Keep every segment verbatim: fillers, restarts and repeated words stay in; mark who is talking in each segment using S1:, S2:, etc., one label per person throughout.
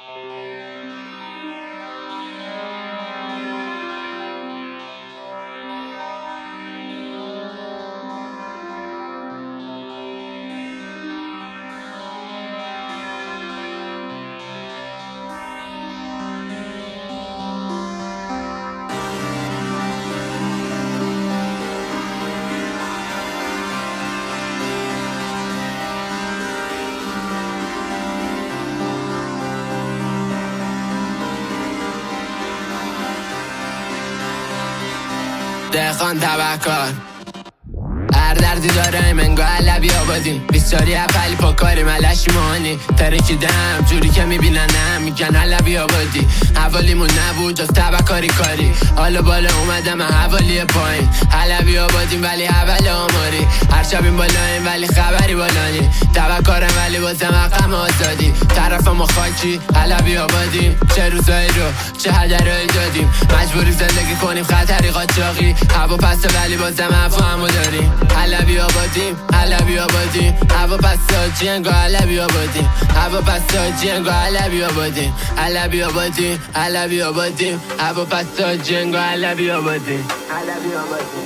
S1: دهقان تبهکار هر دردی داره منگاه علبی آبادیم بیستاری اپلی پاکاری ملشی مانی ترکیدم جوری که میبیننم میگن علبی آبادی حوالیمون نبود جز تبهکاری کاری حالا بالا اومدم حوالی پایین علبی آبادیم ولی حول آماری هر شب این بالاییم ولی خبری بالانی تبهکارم ولی بازم حقم آزادی طرف ما خاکی علبی آبادیم چه روزایی رو چه هدرهایی دادیم مجبوری زندگی کنیم خطری قاچاقی هوا پسته ولی بازم افهمو داریم علبی آبادیم علبی آبادیم هوا پسته انگار علبی آبادیم هوا پسته انگار علبی آبادیم علبی آبادیم علبی آبادیم هوا پسته انگار علبی آبادیم علبی آبادیم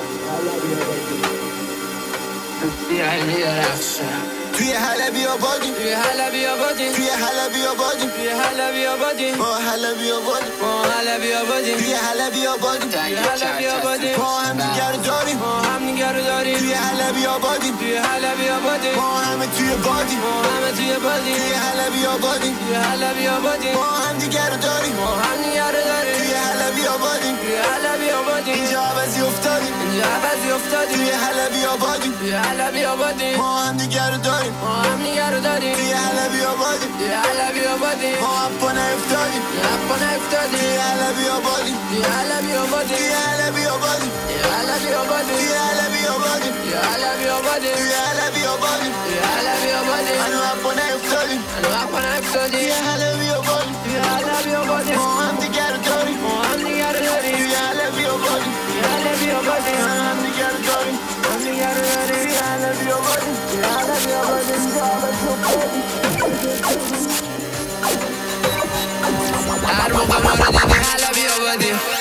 S1: علبی آبادیم
S2: توی حلبی آبادیم
S1: توی حلبی آبادیم
S2: توی حلبی آبادیم
S1: توی حلبی آبادیم
S2: ما حلبی آبادیم
S1: ما حلبی آبادیم
S2: توی حلبی آبادیم
S1: توی حلبی آبادیم
S2: ما هم دیگر رو داریم
S1: ما هم دیگر رو داریم
S2: توی حلبی آبادیم
S1: توی حلبی آبادیم
S2: ما همه توی بادیم
S1: ما همه توی بادیم
S2: توی حلبی آبادیم
S1: توی حلبی آبادیم
S2: ما هم دیگر رو داریم
S1: ما هم دیگر رو داریم
S2: توی حلبی آبادیم
S1: توی حلبی آبادیم
S2: اینجا عوضی افتادیم
S1: اینجا عوضی افتادیم
S2: توی حلبی آبادیم
S1: توی حلبی آبادیم
S2: ما هم دیگر رو داریم
S1: ما هم دیگر رو داریم
S2: توی حلبی آبادیم
S1: توی حلبی آبادیم
S2: ما اپا نیفتادیم
S1: اپا نیفتادیم
S2: توی حلبی آبادیم
S1: توی حلبی آبادیم
S2: توی حلبی آبادیم
S1: توی حلبی آبادیم
S2: توی حلبی آبادیم
S1: توی حلبی آبادیم
S2: توی حلبی آبادیم
S1: توی حلبی آبادیم
S2: هنو اپا نیفتادیم
S1: هنو اپا نیفتادیم
S2: توی حلبی آبادیم
S1: توی حلبی آبادیم
S2: ما هم دیگر رو داریم
S1: ما هم دیگر رو داریم
S2: توی حلبی آبادیم
S1: توی حلبی آبادیم
S2: هم دیگر رو داریم
S1: هم دیگر رو داریم
S2: توی حلبی آبادیم
S1: توی حلبی آبادیم هر موقع ما رو دیدی حلبی آبادیم